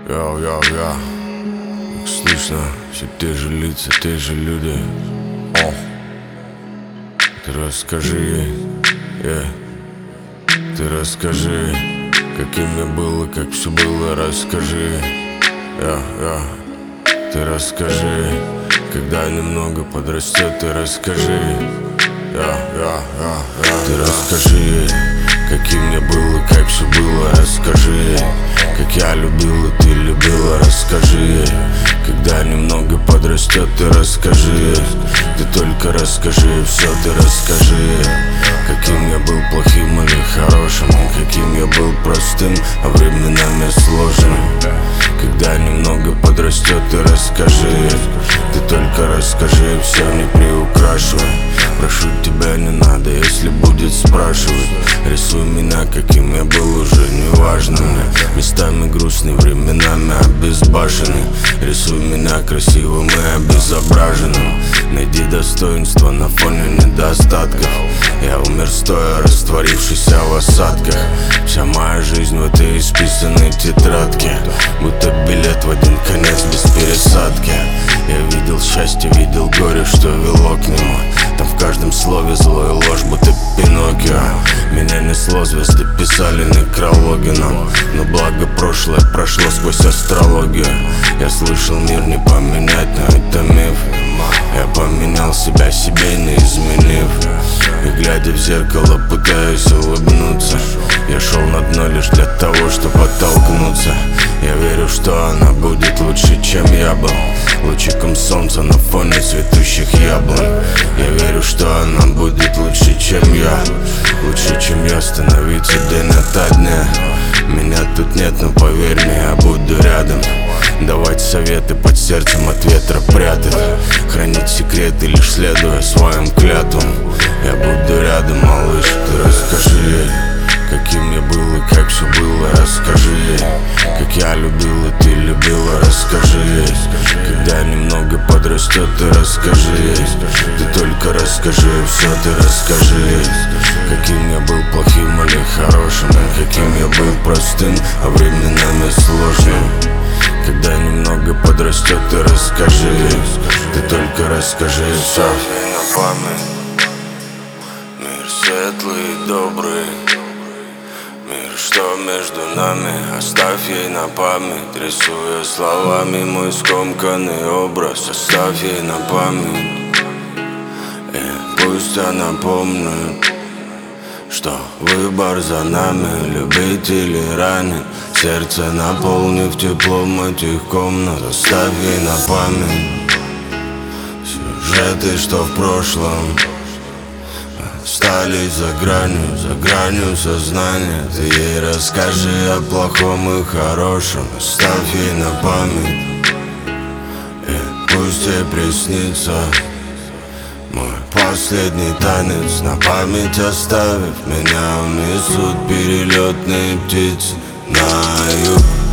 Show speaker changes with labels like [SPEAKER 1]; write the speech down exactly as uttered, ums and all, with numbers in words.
[SPEAKER 1] Йоу, йоу, йоу. Как слышно, все те же лица, те же люди. О, ты расскажи ей, yeah. Ты расскажи, каким я был и как все было, расскажи, yeah, yeah. Ты расскажи, когда немного подрастет, ты расскажи, yeah, yeah, yeah, yeah. Ты расскажи ей, каким я был и как все было, расскажи ей, как я любил и ты любила, расскажи ей, когда немного подрастет, ты расскажи ей. Ты только расскажи ей все, ты расскажи ей, каким я был плохим или хорошим, каким я был простым, а временами сложным. Когда немного подрастет, ты расскажи ей. Ты только расскажи ей все, не приукрашивай. Прошу тебя, не надо, если будет спрашивать. Рисуй меня, каким я был, уже не важно мне. Местами грустный, временами обезбашенный. Рисуй меня красивым и обезображенным. Найди достоинство на фоне недостатков. Я умер стоя, растворившийся в осадках. Вся моя жизнь в этой исписанной тетрадке, будто билет в один конец без пересадки. Я видел счастье, видел горе, что вело к нему. Там в каждом слове зло и ложь, будто Пиноккио. Меня несло, звезды писали некрологи нам, но благо прошлое прошло сквозь астрологию. Я слышал, мир не поменять, но это миф. Я поменял себя себе, не изменив. И глядя в зеркало, пытаюсь улыбнуться. Я шел на дно лишь для того, чтобы оттолкнуться. Я верю, что она будет лучше, чем я был, лучиком солнца на фоне цветущих яблонь. Я верю, что она будет лучше, чем я, лучше, чем я, становиться день ото дня. Меня тут нет, но поверь мне, я буду рядом. Давать советы под сердцем от ветра прятать. Хранить секреты, лишь следуя своим клятвам. Я буду рядом, малыш, ты расскажи ей, каким я был и как все было, расскажи ей, как я любил и ты любила, расскажи ей. Когда немного подрастет, ты расскажи ей. Ты только расскажи ей все, ты расскажи ей, каким я был плохим или хорошим, каким я был простым, а временами сложным. Когда немного подрастет, ты расскажи ей. Ты только расскажи ей все. На память мир светлый и добрый, мир, что между нами, оставь ей на память. Рисуя словами мой скомканный образ, оставь ей на память. И пусть она помнит, что выбор за нами, любить или ранить. Сердце наполнив теплом этих комнат, оставь ей на память сюжеты, что в прошлом остались за гранью, за гранью сознания. Ты ей расскажи о плохом и хорошем, оставь ей на память. И пусть ей приснится мой последний танец, на память оставив меня, унесут перелетные птицы на юг.